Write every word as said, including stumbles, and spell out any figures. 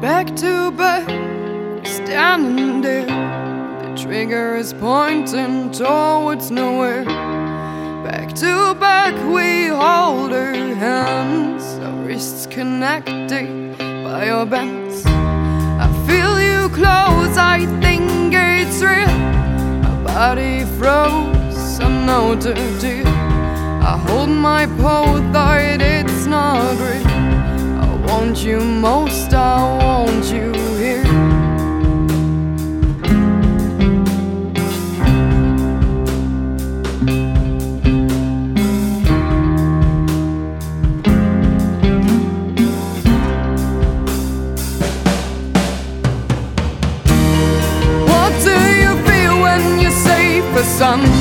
back to back, standing there. The trigger is pointing towards nowhere. Back to back we hold our hands, our wrists connected by our bands. I feel you close, I think it's real. My body froze, I know the deal. I hold my pose, though it's not real. I want you most, I want you here. What do you feel when you say for sun?